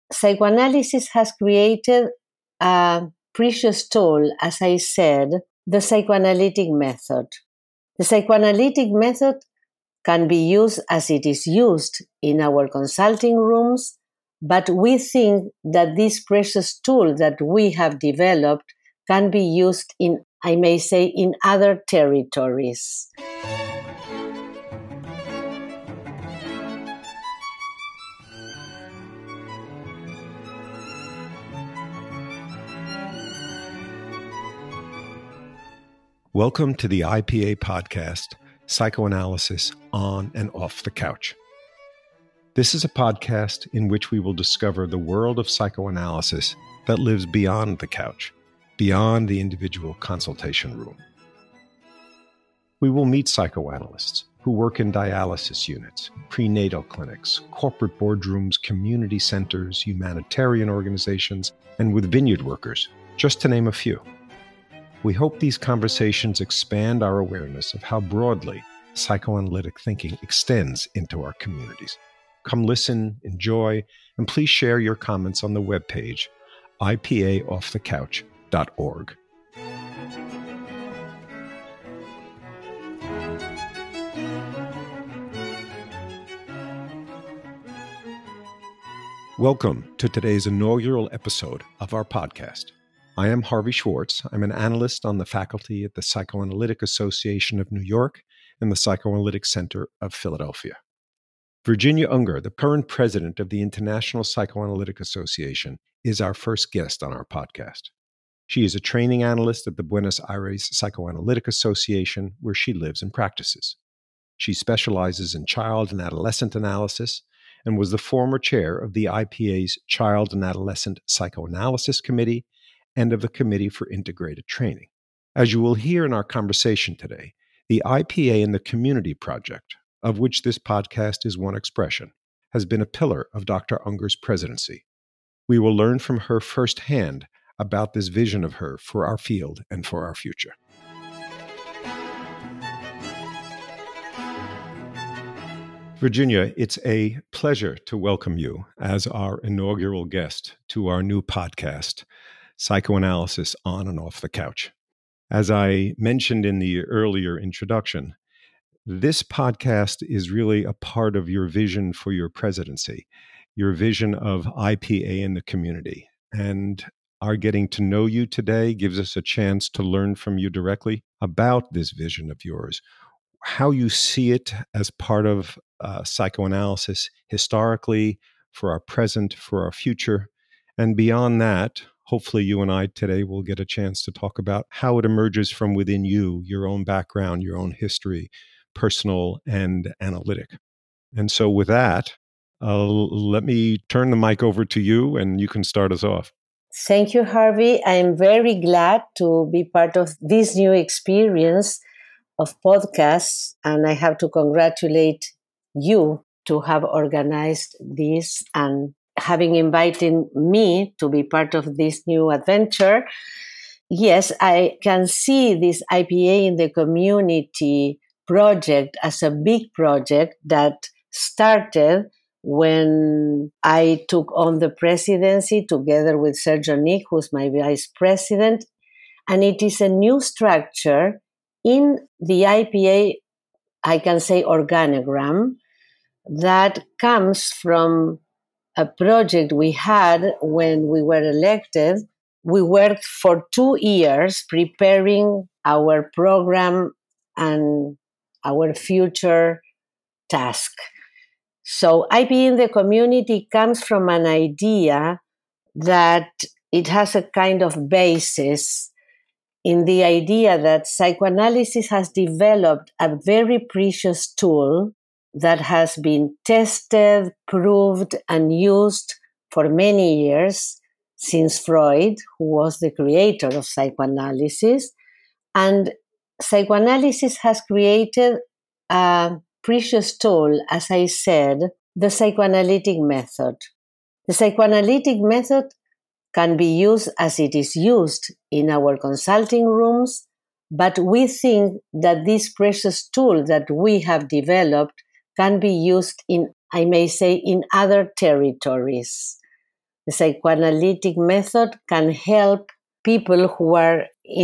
psychoanalysis has created a precious tool, as I said, the psychoanalytic method. The psychoanalytic method can be used as it is used in our consulting rooms, but we think that this precious tool that we have developed can be used in, I may say, in other territories. Welcome to the IPA podcast, Psychoanalysis on and Off the Couch. This is a podcast in which we will discover the world of psychoanalysis that lives beyond the couch, beyond the individual consultation room. We will meet psychoanalysts who work in dialysis units, prenatal clinics, corporate boardrooms, community centers, humanitarian organizations, and with vineyard workers, just to name a few. We hope these conversations expand our awareness of how broadly psychoanalytic thinking extends into our communities. Come listen, enjoy, and please share your comments on the webpage, ipaoffthecouch.org. Welcome to today's inaugural episode of our podcast. I am Harvey Schwartz. I'm an analyst on the faculty at the Psychoanalytic Association of New York and the Psychoanalytic Center of Philadelphia. Virginia Unger, the current president of the International Psychoanalytic Association, is our first guest on our podcast. She is a training analyst at the Buenos Aires Psychoanalytic Association, where she lives and practices. She specializes in child and adolescent analysis and was the former chair of the IPA's Child and Adolescent Psychoanalysis Committee and of the Committee for Integrated Training. As you will hear in our conversation today, the IPA and the Community Project, of which this podcast is one expression, has been a pillar of Dr. Unger's presidency. We will learn from her firsthand about this vision of her for our field and for our future. Virginia, it's a pleasure to welcome you as our inaugural guest to our new podcast, Psychoanalysis on and Off the Couch. As I mentioned in the earlier introduction, this podcast is really a part of your vision for your presidency, your vision of IPA in the community. And our getting to know you today gives us a chance to learn from you directly about this vision of yours, how you see it as part of psychoanalysis historically, for our present, for our future. And beyond that, hopefully you and I today will get a chance to talk about how it emerges from within you, your own background, your own history, personal and analytic. And so with that, let me turn the mic over to you and you can start us off. Thank you, Harvey. I'm very glad to be part of this new experience of podcasts, and I have to congratulate you to have organized this and having invited me to be part of this new adventure. Yes, I can see this IPA in the community project as a big project that started when I took on the presidency together with Sergio Nick, who's my vice president. And it is a new structure in the IPA, I can say, organogram that comes from a project we had when we were elected. We worked for 2 years preparing our program and our future task. So IPA in the community comes from an idea that it has a kind of basis in the idea that psychoanalysis has developed a very precious tool that has been tested, proved, and used for many years since Freud, who was the creator of psychoanalysis. And psychoanalysis has created a precious tool, as I said, the psychoanalytic method. The psychoanalytic method can be used as it is used in our consulting rooms, but we think that this precious tool that we have developed can be used in, I may say, in other territories. the psychoanalytic method can help people who are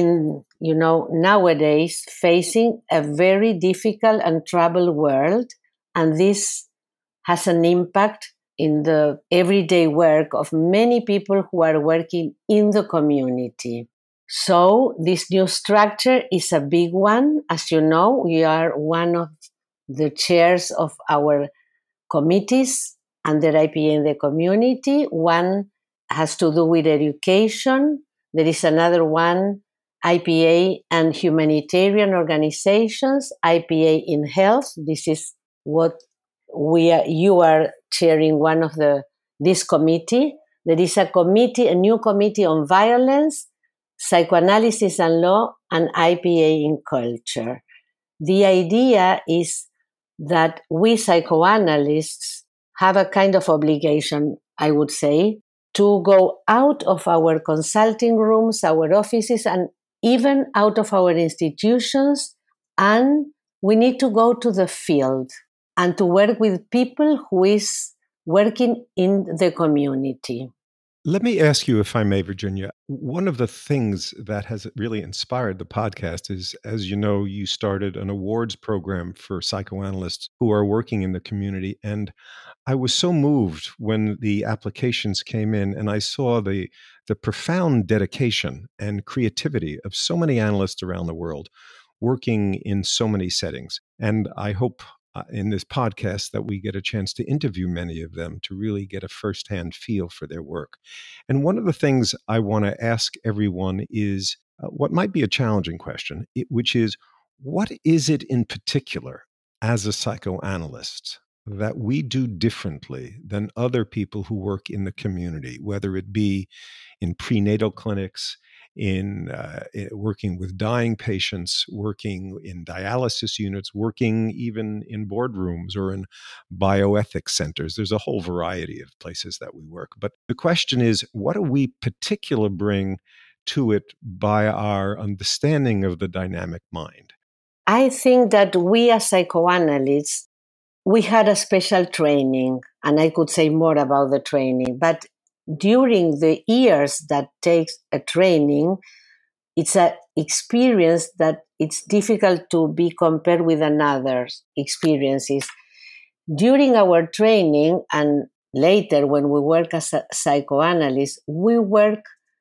nowadays facing a very difficult and troubled world. And this has an impact in the everyday work of many people who are working in the community. So this new structure is a big one. As you know, we are one of the chairs of our committees under IPA in the community. One has to do with education. There is another one, IPA and humanitarian organizations, IPA in health. This is what you are chairing one of this committee. There is a new committee on violence, psychoanalysis and law, and IPA in culture. The idea is that we psychoanalysts have a kind of obligation, I would say, to go out of our consulting rooms, our offices, and even out of our institutions, and we need to go to the field and to work with people who is working in the community. Let me ask you, if I may, Virginia, one of the things that has really inspired the podcast is, as you know, you started an awards program for psychoanalysts who are working in the community. And I was so moved when the applications came in and I saw the profound dedication and creativity of so many analysts around the world working in so many settings. And I hope in this podcast that we get a chance to interview many of them to really get a firsthand feel for their work. And one of the things I want to ask everyone is what might be a challenging question, which is, what is it in particular as a psychoanalyst that we do differently than other people who work in the community, whether it be in prenatal clinics, in working with dying patients, working in dialysis units, working even in boardrooms or in bioethics centers. There's a whole variety of places that we work. But the question is, what do we particularly bring to it by our understanding of the dynamic mind? I think that we as psychoanalysts, we had a special training, and I could say more about the training, but during the years that takes a training, it's an experience that it's difficult to be compared with another's experiences. During our training and later when we work as a psychoanalyst, we work,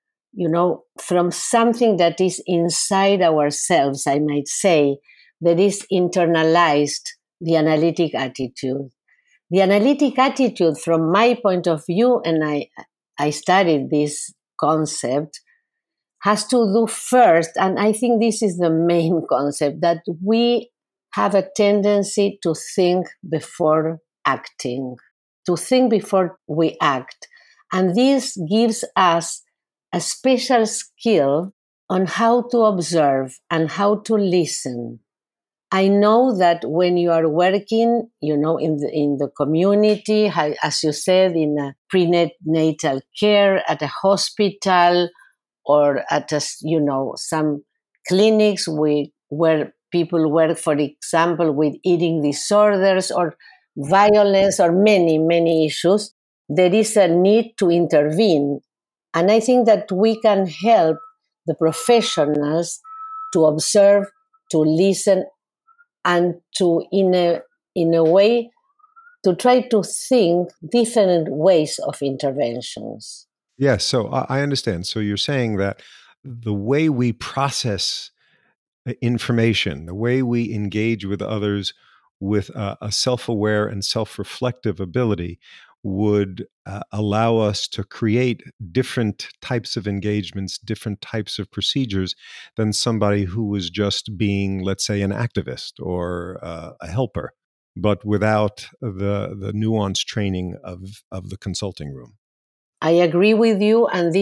from something that is inside ourselves, I might say, that is internalized, the analytic attitude. The analytic attitude, from my point of view, and I studied this concept, has to do first, and I think this is the main concept, that we have a tendency to think before acting, to think before we act. And this gives us a special skill on how to observe and how to listen. I know that when you are working, in the community, as you said, in a prenatal care, at a hospital, or at some clinics where people work, for example, with eating disorders or violence or many, many issues, there is a need to intervene. And I think that we can help the professionals to observe, to listen, and to, in a way, to try to think different ways of interventions. Yes, so I understand. So you're saying that the way we process information, the way we engage with others with a self-aware and self-reflective ability would allow us to create different types of engagements, different types of procedures than somebody who was just being, let's say, an activist or a helper, but without the nuanced training of the consulting room. I agree with you, and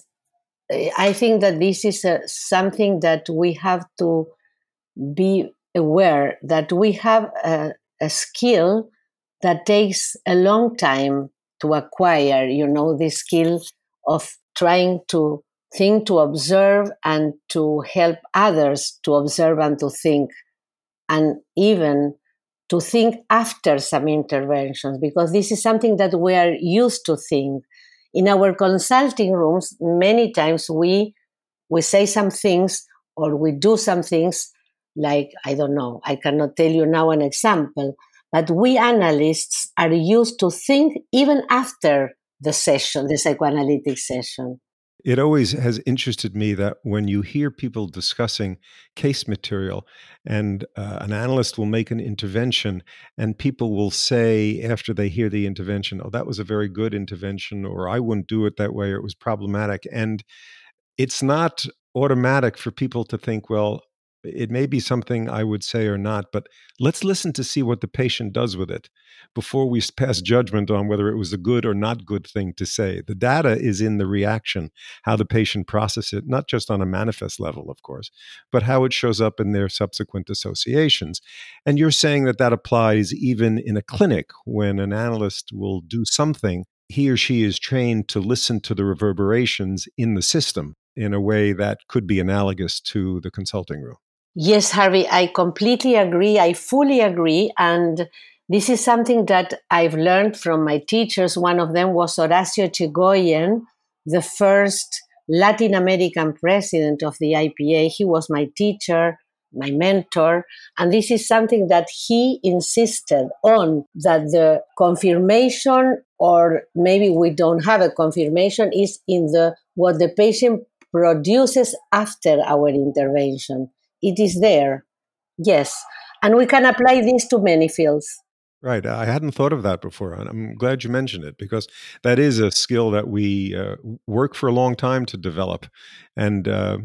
I think that this is something that we have to be aware that we have a skill that takes a long time to acquire, the skill of trying to think, to observe, and to help others to observe and to think, and even to think after some interventions, because this is something that we are used to think. In our consulting rooms, many times we say some things or we do some things like, I don't know, I cannot tell you now an example, but we analysts are used to think even after the session, the psychoanalytic session. It always has interested me that when you hear people discussing case material and an analyst will make an intervention and people will say after they hear the intervention, oh, that was a very good intervention, or I wouldn't do it that way, or it was problematic. And it's not automatic for people to think, well, it may be something I would say or not, but let's listen to see what the patient does with it before we pass judgment on whether it was a good or not good thing to say. The data is in the reaction, how the patient processes it, not just on a manifest level, of course, but how it shows up in their subsequent associations. And you're saying that that applies even in a clinic when an analyst will do something, he or she is trained to listen to the reverberations in the system in a way that could be analogous to the consulting room. Yes, Harvey, I completely agree. I fully agree. And this is something that I've learned from my teachers. One of them was Horacio Echegoyen, the first Latin American president of the IPA. He was my teacher, my mentor. And this is something that he insisted on, that the confirmation, or maybe we don't have a confirmation, is in the what the patient produces after our intervention. It is there. Yes. And we can apply this to many fields. Right. I hadn't thought of that before. And I'm glad you mentioned it because that is a skill that we work for a long time to develop. And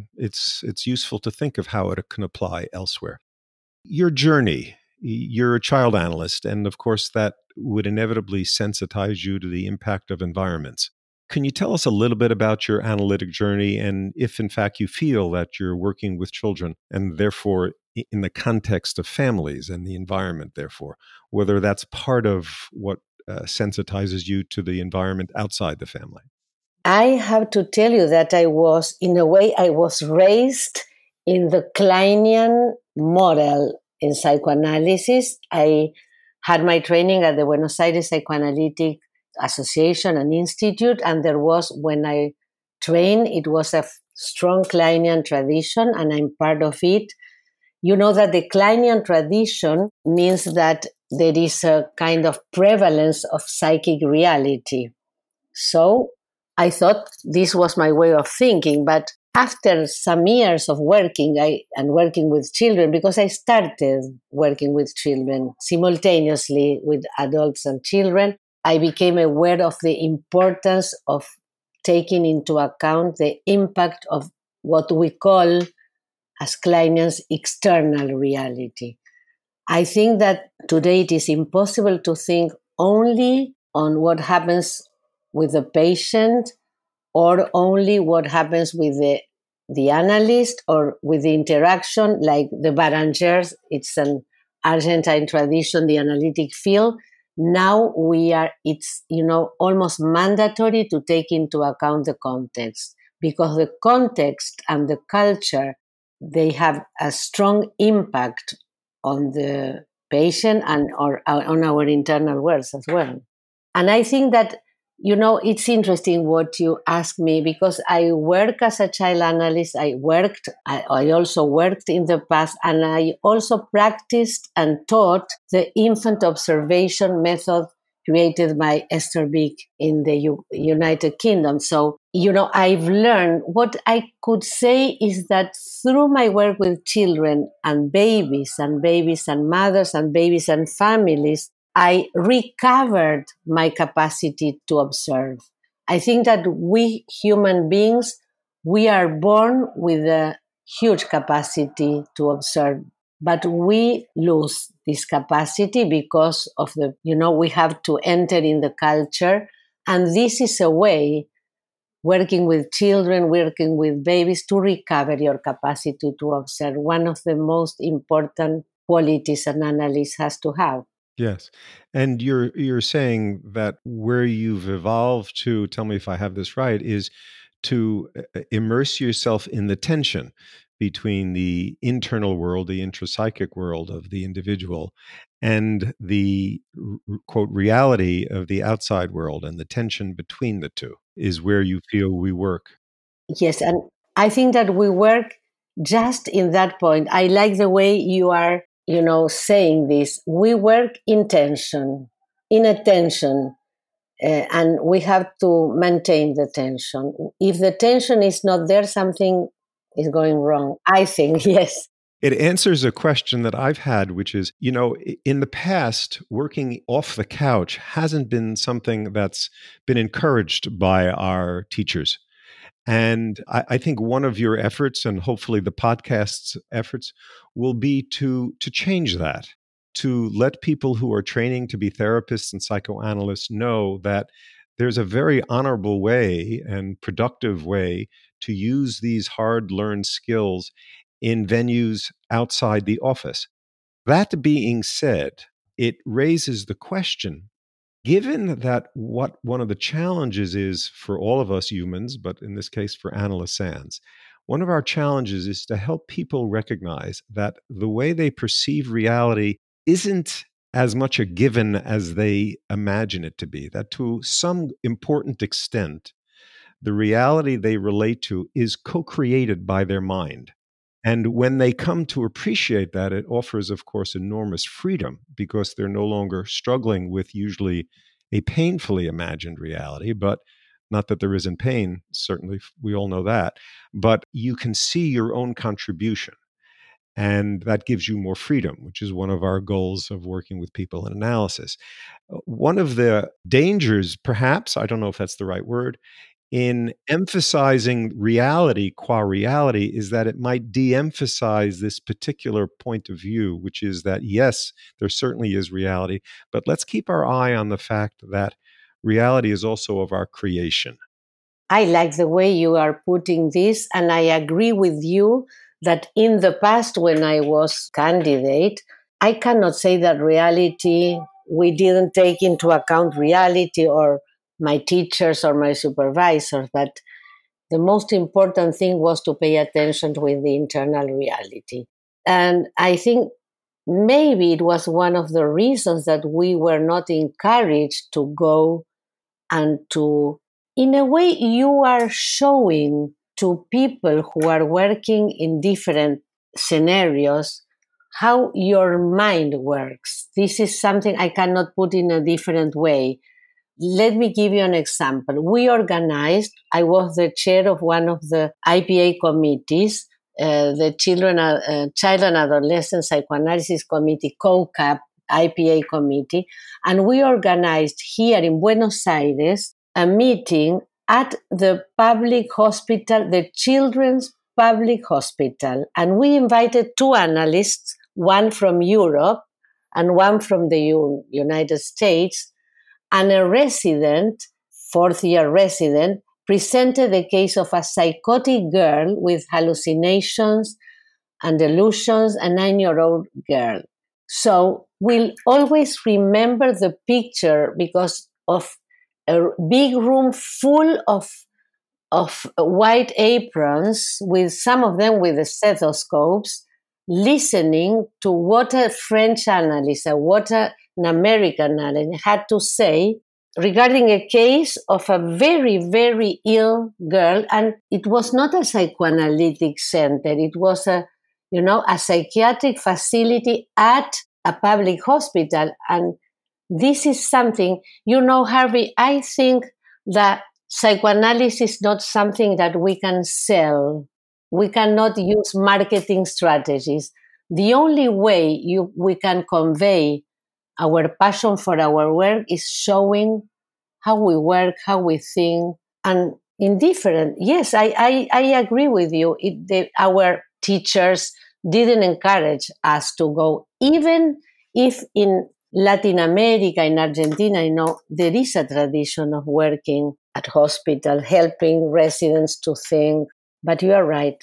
it's useful to think of how it can apply elsewhere. Your journey, you're a child analyst, and of course, that would inevitably sensitize you to the impact of environments. Can you tell us a little bit about your analytic journey and if, in fact, you feel that you're working with children and therefore in the context of families and the environment, therefore, whether that's part of what sensitizes you to the environment outside the family? I have to tell you that in a way, I was raised in the Kleinian model in psychoanalysis. I had my training at the Buenos Aires Psychoanalytic Association and Institute, and there was, when I trained, it was a strong Kleinian tradition, and I'm part of it. You know that the Kleinian tradition means that there is a kind of prevalence of psychic reality. So I thought this was my way of thinking. But after some years of working and working with children, because I started working with children simultaneously with adults and children, I became aware of the importance of taking into account the impact of what we call as Kleinians external reality. I think that today it is impossible to think only on what happens with the patient or only what happens with the analyst or with the interaction, like the Barangers. It's an Argentine tradition, the analytic field. Now it's almost mandatory to take into account the context, because the context and the culture, they have a strong impact on the patient and or on our internal worlds as well. And I think that, it's interesting what you ask me, because I work as a child analyst. I also worked in the past, and I also practiced and taught the infant observation method created by Esther Beek in the United Kingdom. So, I've learned, what I could say is that through my work with children and babies and mothers and babies and families, I recovered my capacity to observe. I think that we human beings, we are born with a huge capacity to observe, but we lose this capacity because of we have to enter in the culture. And this is a way, working with children, working with babies, to recover your capacity to observe. One of the most important qualities an analyst has to have. Yes. And you're saying that where you've evolved to, tell me if I have this right, is to immerse yourself in the tension between the internal world, the intrapsychic world of the individual, and the quote reality of the outside world, and the tension between the two. is where you feel we work. Yes, and I think that we work just in that point. I like the way you are, saying this. We work in tension, in attention, and we have to maintain the tension. If the tension is not there, something is going wrong. I think, yes. It answers a question that I've had, which is, in the past, working off the couch hasn't been something that's been encouraged by our teachers. And I think one of your efforts, and hopefully the podcast's efforts, will be to change that, to let people who are training to be therapists and psychoanalysts know that there's a very honorable way and productive way to use these hard learned skills in venues outside the office. That being said, it raises the question, given that what one of the challenges is for all of us humans, but in this case for Analyst Sands, one of our challenges is to help people recognize that the way they perceive reality isn't as much a given as they imagine it to be, that to some important extent, the reality they relate to is co-created by their mind. And when they come to appreciate that, it offers, of course, enormous freedom because they're no longer struggling with usually a painfully imagined reality, but not that there isn't pain, certainly we all know that, but you can see your own contribution. And that gives you more freedom, which is one of our goals of working with people in analysis. One of the dangers, perhaps, I don't know if that's the right word, in emphasizing reality qua reality is that it might de-emphasize this particular point of view, which is that, yes, there certainly is reality, but let's keep our eye on the fact that reality is also of our creation. I like the way you are putting this, and I agree with you that in the past, when I was candidate, I cannot say that reality, we didn't take into account reality or my teachers or my supervisors, but the most important thing was to pay attention with the internal reality. And I think maybe it was one of the reasons that we were not encouraged to go and to, in a way, you are showing to people who are working in different scenarios how your mind works. This is something I cannot put in a different way. Let me give you an example. We organized, I was the chair of one of the IPA committees, the Child and Adolescent Psychoanalysis Committee, COCAP IPA committee, and we organized here in Buenos Aires a meeting at the public hospital, the Children's Public Hospital, and we invited two analysts, one from Europe and one from the United States, and a resident, fourth-year resident, presented the case of a psychotic girl with hallucinations and delusions, a 9-year-old girl. So we'll always remember the picture because of a big room full of white aprons, with some of them with the stethoscopes, listening to what a French analyst, what an American analyst had to say regarding a case of a very, very ill girl. And it was not a psychoanalytic center. It was a psychiatric facility at a public hospital. And this is something, Harvey, I think that psychoanalysis is not something that we can sell. We cannot use marketing strategies. The only way we can convey our passion for our work is showing how we work, how we think, and indifferent. Yes, I agree with you. Our teachers didn't encourage us to go, even if in Latin America, in Argentina, there is a tradition of working at hospital, helping residents to think. But you are right.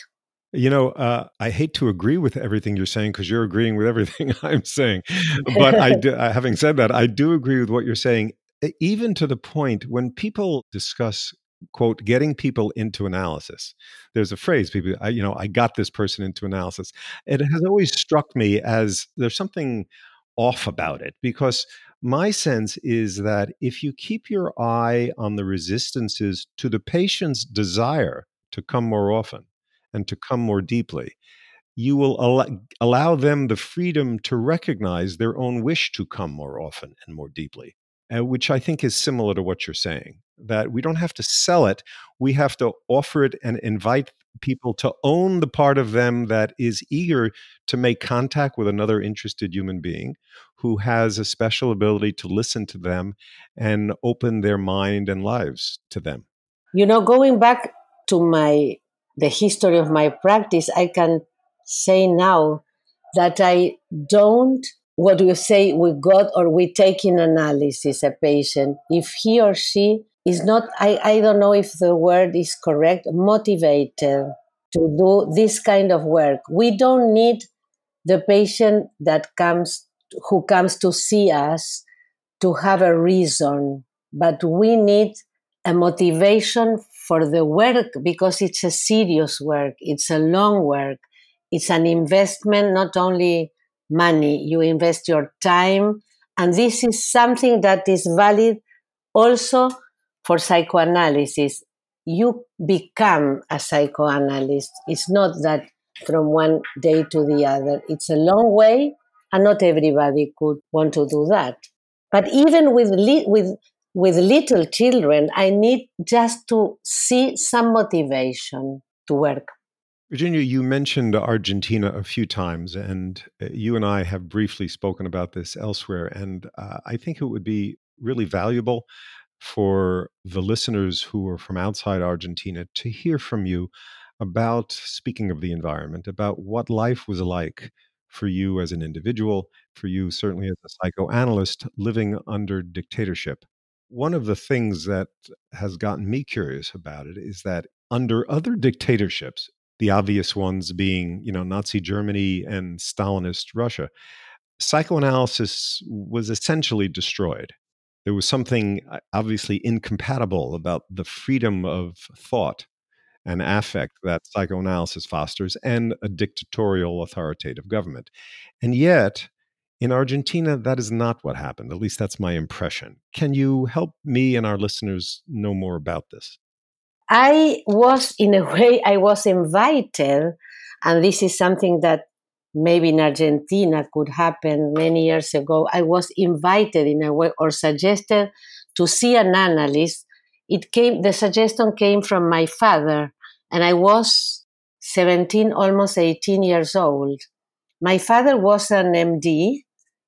I hate to agree with everything you're saying because you're agreeing with everything I'm saying. But having said that, I do agree with what you're saying, even to the point when people discuss, quote, getting people into analysis. There's a phrase, people, I got this person into analysis. It has always struck me as there's something off about it because My sense is that if you keep your eye on the resistances to the patient's desire to come more often and to come more deeply, you will allow them the freedom to recognize their own wish to come more often and more deeply, which I think is similar to what you're saying, that we don't have to sell it. We have to offer it and invite people to own the part of them that is eager to make contact with another interested human being who has a special ability to listen to them and open their mind and lives to them. Going back to the history of my practice, I can say now that I don't, what do you say, we got or we take in analysis a patient. If he or she is not, I don't know if the word is correct, motivated to do this kind of work. We don't need the patient who comes to see us to have a reason, but we need a motivation for the work because it's a serious work, it's a long work, it's an investment, not only money, you invest your time. And this is something that is valid also for psychoanalysis. You become a psychoanalyst. It's not that from one day to the other. It's a long way, and not everybody could want to do that. But even with little children, I need just to see some motivation to work. Virginia, you mentioned Argentina a few times, and you and I have briefly spoken about this elsewhere. And I think it would be really valuable for the listeners who are from outside Argentina to hear from you about, speaking of the environment, about what life was like for you as an individual, for you certainly as a psychoanalyst living under dictatorship. One of the things that has gotten me curious about it is that under other dictatorships, the obvious ones being, Nazi Germany and Stalinist Russia, psychoanalysis was essentially destroyed. There was something obviously incompatible about the freedom of thought and affect that psychoanalysis fosters and a dictatorial authoritative government. And yet, in Argentina, that is not what happened. At least that's my impression. Can you help me and our listeners know more about this? In a way, I was invited, and this is something that maybe in Argentina could happen many years ago. I was invited in a way or suggested to see an analyst. The suggestion came from my father, and I was 17, almost 18 years old. My father was an MD.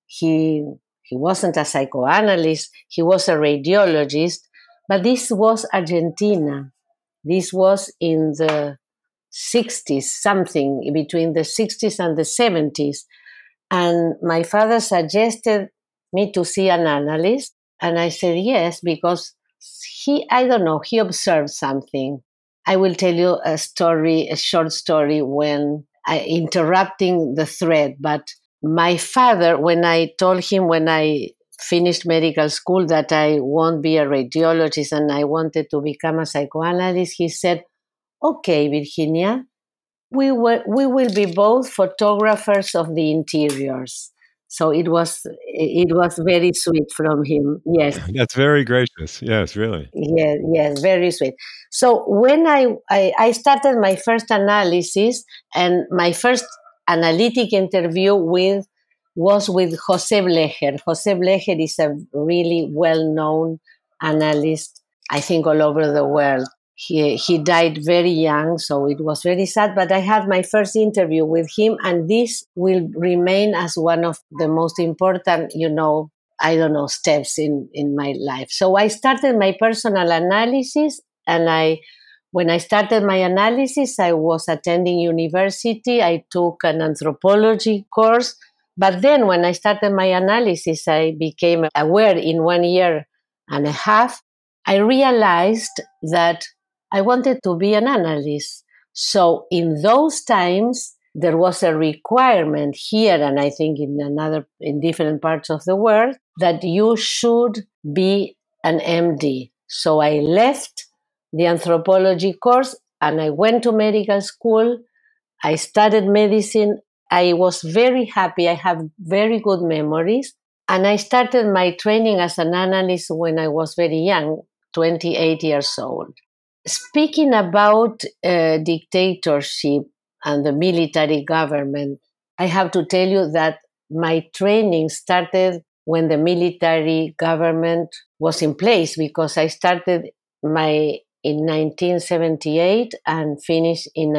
He wasn't a psychoanalyst, he was a radiologist, but this was Argentina. This was in the 60s, something between the 60s and the 70s. And my father suggested me to see an analyst. And I said yes, because I don't know, he observed something. I will tell you a short story interrupting the thread. But my father, when I told him when I finished medical school that I won't be a radiologist and I wanted to become a psychoanalyst, he said, "Okay, Virginia, we will be both photographers of the interiors." So it was very sweet from him. Yes, That's very gracious. Yes, really. yes, very sweet. So when I started my first analysis, and my first analytic interview was with Jose Blecher. Jose Blecher is a really well-known analyst, I think, all over the world. He died very young, so it was very sad. But I had my first interview with him, and this will remain as one of the most important, I don't know, steps in my life. So I started my personal analysis, and when I started my analysis, I was attending university. I took an anthropology course. But then when I started my analysis, I became aware in 1 year and a half. I realized that I wanted to be an analyst. So in those times, there was a requirement here, and I think in different parts of the world, that you should be an MD. So I left the anthropology course and I went to medical school. I studied medicine. I was very happy. I have very good memories. And I started my training as an analyst when I was very young, 28 years old. Speaking about dictatorship and the military government, I have to tell you that my training started when the military government was in place, because I started my in 1978 and finished in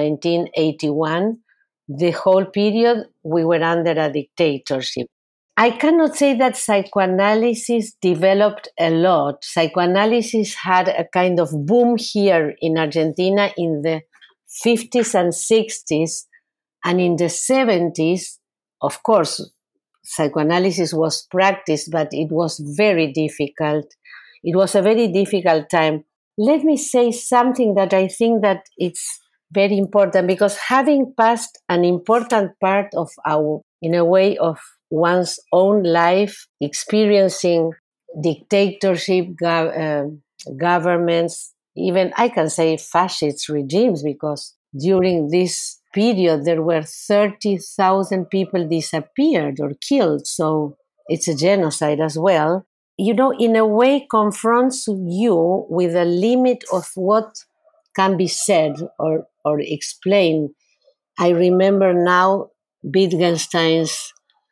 1981. The whole period we were under a dictatorship. I cannot say that psychoanalysis developed a lot. Psychoanalysis had a kind of boom here in Argentina in the 50s and 60s, and in the 70s, of course, psychoanalysis was practiced, but it was very difficult. It was a very difficult time. Let me say something that I think that it's very important, because having passed an important part of our, in a way, of one's own life, experiencing dictatorship, governments, even I can say fascist regimes, because during this period there were 30,000 people disappeared or killed. So it's a genocide as well. You know, in a way, confronts you with the limit of what can be said or explained. I remember now Wittgenstein's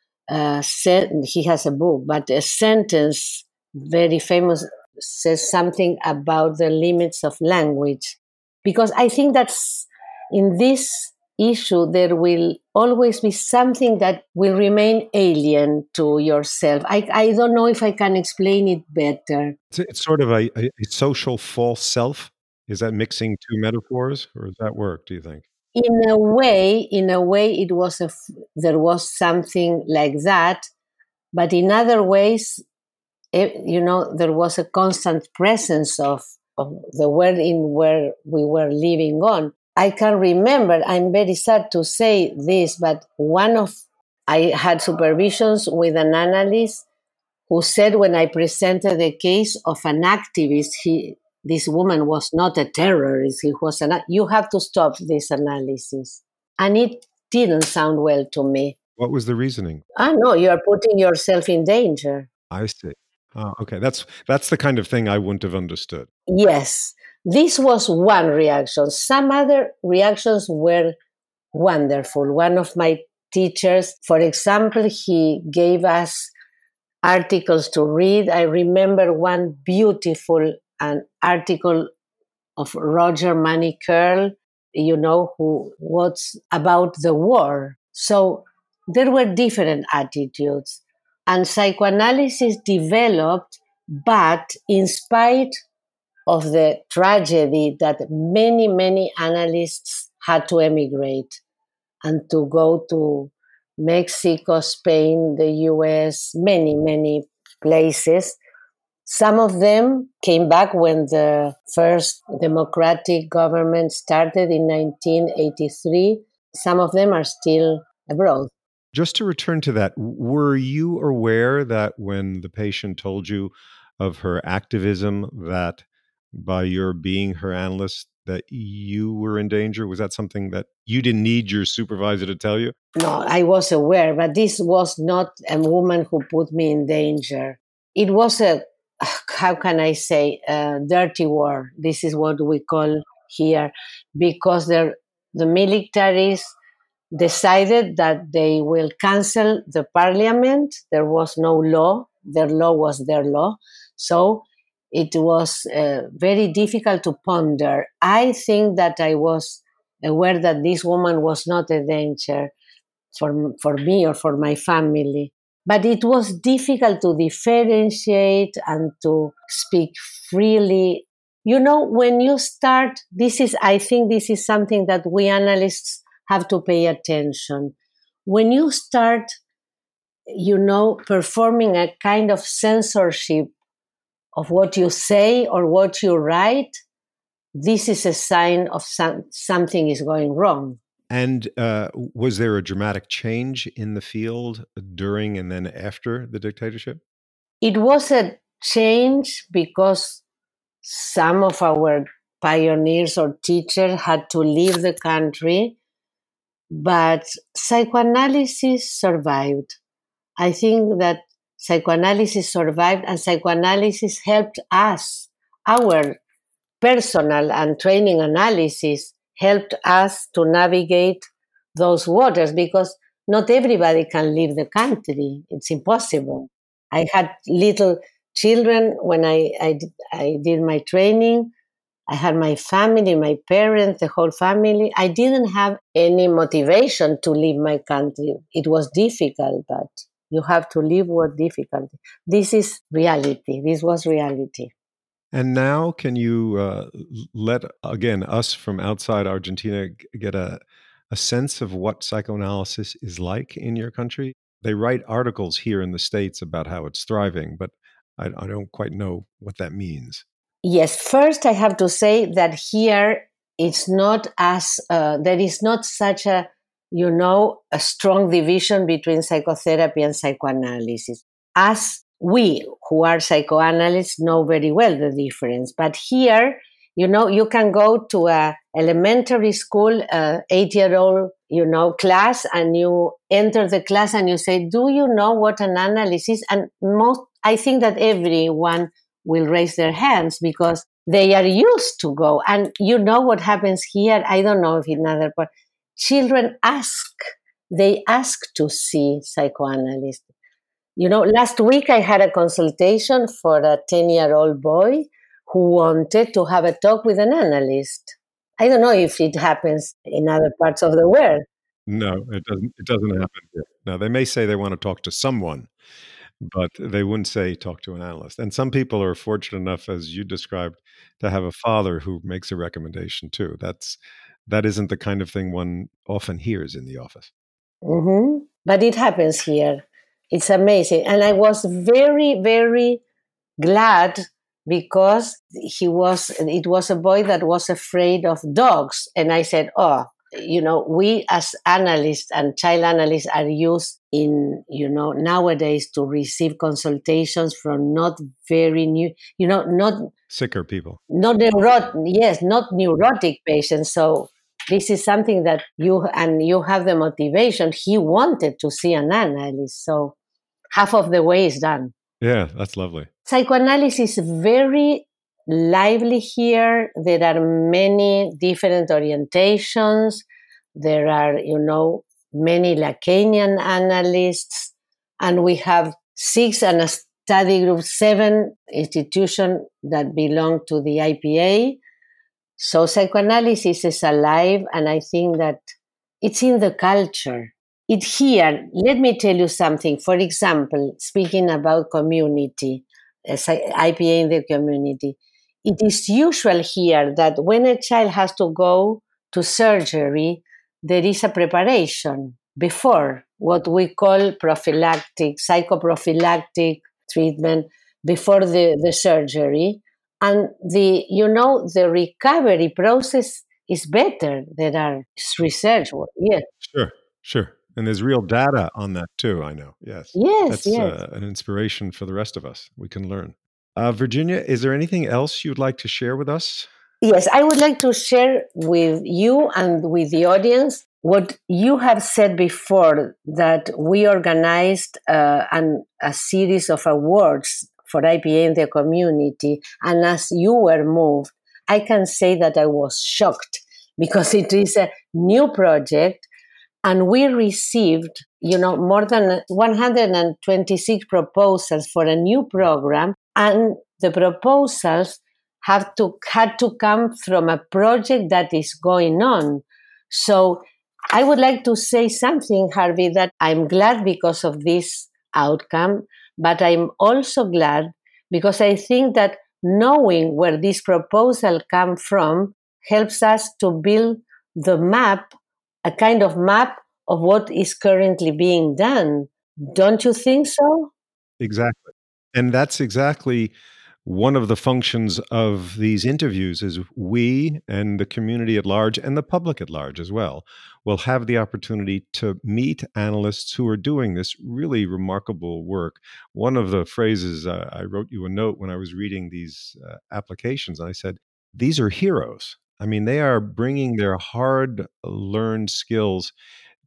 said, he has a book, but a sentence very famous says something about the limits of language. Because I think that's in this issue, there will always be something that will remain alien to yourself. I don't know if I can explain it better. It's sort of a social false self. Is that mixing two metaphors, or does that work, do you think? In a way, there was something like that, but in other ways, there was a constant presence of the world in where we were living on. I can remember, I'm very sad to say this, but I had supervisions with an analyst who said, when I presented the case of an activist, this woman was not a terrorist. You have to stop this analysis. And it didn't sound well to me. What was the reasoning? No, you are putting yourself in danger. I see. Oh, okay. That's the kind of thing I wouldn't have understood. Yes, this was one reaction. Some other reactions were wonderful. One of my teachers, for example, he gave us articles to read. I remember one beautiful an article of Roger Curl, who was about the war. So there were different attitudes. And psychoanalysis developed, but in spite of the tragedy that many, many analysts had to emigrate and to go to Mexico, Spain, the US, many, many places. Some of them came back when the first democratic government started in 1983. Some of them are still abroad. Just to return to that, were you aware that when the patient told you of her activism, that by your being her analyst, that you were in danger? Was that something that you didn't need your supervisor to tell you? No, I was aware, but this was not a woman who put me in danger. It was how can I say, a dirty war. This is what we call here, because the militaries decided that they will cancel the parliament. There was no law. Their law was their law. So it was very difficult to ponder. I think that I was aware that this woman was not a danger for me or for my family. But it was difficult to differentiate and to speak freely. When you start, I think this is something that we analysts have to pay attention. When you start, performing a kind of censorship of what you say or what you write, this is a sign of something is going wrong. And was there a dramatic change in the field during and then after the dictatorship? It was a change because some of our pioneers or teachers had to leave the country, but psychoanalysis survived. I think that psychoanalysis survived, and psychoanalysis helped us. Our personal and training analysis helped us to navigate those waters because not everybody can leave the country. It's impossible. I had little children when I did my training. I had my family, my parents, the whole family. I didn't have any motivation to leave my country. It was difficult, but you have to live with difficulty. This is reality. This was reality. And now, can you let, again, us from outside Argentina get a sense of what psychoanalysis is like in your country? They write articles here in the States about how it's thriving, but I don't quite know what that means. Yes, first I have to say that here it's not as there is not such a a strong division between psychotherapy and psychoanalysis. As we who are psychoanalysts know very well the difference, but here you can go to a elementary school 8-year-old class, and you enter the class and you say, do you know what an analysis is? And most I think that everyone will raise their hands because they are used to go. And you know what happens here? I don't know if in other parts. Children they ask to see psychoanalysts. Last week I had a consultation for a 10-year-old boy who wanted to have a talk with an analyst. I don't know if it happens in other parts of the world. No, it doesn't. It doesn't happen here. Now, they may say they want to talk to someone, but they wouldn't say talk to an analyst. And some people are fortunate enough, as you described, to have a father who makes a recommendation too. That isn't the kind of thing one often hears in the office. Mm-hmm. But it happens here. It's amazing. And I was very, very glad because it was a boy that was afraid of dogs. And I said, oh, we as analysts and child analysts are used in, nowadays to receive consultations from not very new, not sicker people, not not neurotic patients. So this is something that you have the motivation. He wanted to see an analyst. So half of the way is done. Yeah, that's lovely. Psychoanalysis is very lively here. There are many different orientations. There are, many Lacanian analysts, and we have 6 and a study group, 7 institutions that belong to the IPA. So psychoanalysis is alive, and I think that it's in the culture. It here, let me tell you something. For example, speaking about community, IPA in the community, it is usual here that when a child has to go to surgery, there is a preparation before, what we call prophylactic, psychoprophylactic treatment before the surgery. And the recovery process is better. There are research. Yes. Sure. And there's real data on that too, I know. Yes. Yes, That's an inspiration for the rest of us. We can learn. Virginia, is there anything else you'd like to share with us? Yes, I would like to share with you and with the audience what you have said before, that we organized a series of awards for IPA in the community. And as you were moved, I can say that I was shocked because it is a new project. And we received, more than 126 proposals for a new program. And the proposals had to come from a project that is going on. So I would like to say something, Harvey, that I'm glad because of this outcome, but I'm also glad because I think that knowing where this proposal come from helps us to build the map, a kind of map of what is currently being done. Don't you think so? Exactly. And that's exactly one of the functions of these interviews is we and the community at large and the public at large as well will have the opportunity to meet analysts who are doing this really remarkable work. One of the phrases, I wrote you a note when I was reading these applications, and I said, these are heroes. I mean, they are bringing their hard learned skills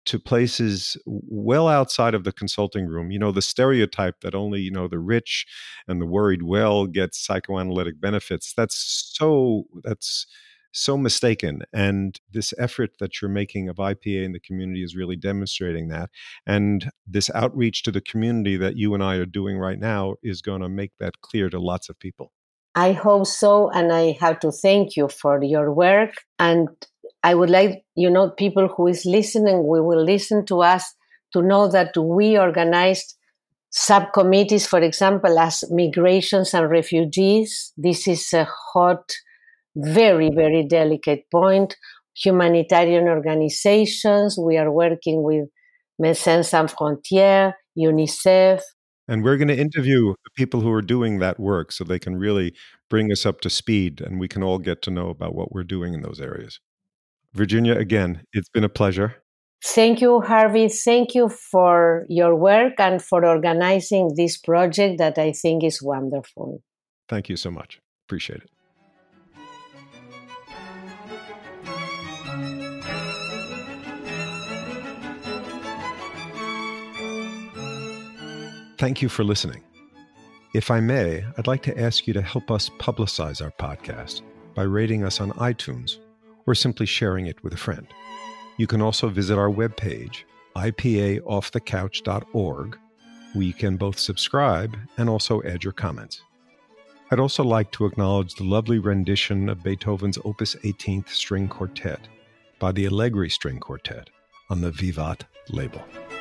to places well outside of the consulting room. The stereotype that only, the rich and the worried well get psychoanalytic benefits. That's so mistaken. And this effort that you're making of IPA in the community is really demonstrating that. And this outreach to the community that you and I are doing right now is going to make that clear to lots of people. I hope so. And I have to thank you for your work. And I would like, people who is listening, we will listen to us, to know that we organized subcommittees, for example, as migrations and refugees. This is a hot, very, very delicate point. Humanitarian organizations. We are working with Médecins Sans Frontières, UNICEF. And we're going to interview the people who are doing that work so they can really bring us up to speed and we can all get to know about what we're doing in those areas. Virginia, again, it's been a pleasure. Thank you, Harvey. Thank you for your work and for organizing this project that I think is wonderful. Thank you so much. Appreciate it. Thank you for listening. If I may, I'd like to ask you to help us publicize our podcast by rating us on iTunes or simply sharing it with a friend. You can also visit our webpage, ipaoffthecouch.org, where you can both subscribe and also add your comments. I'd also like to acknowledge the lovely rendition of Beethoven's Opus 18th String Quartet by the Allegri String Quartet on the Vivat label.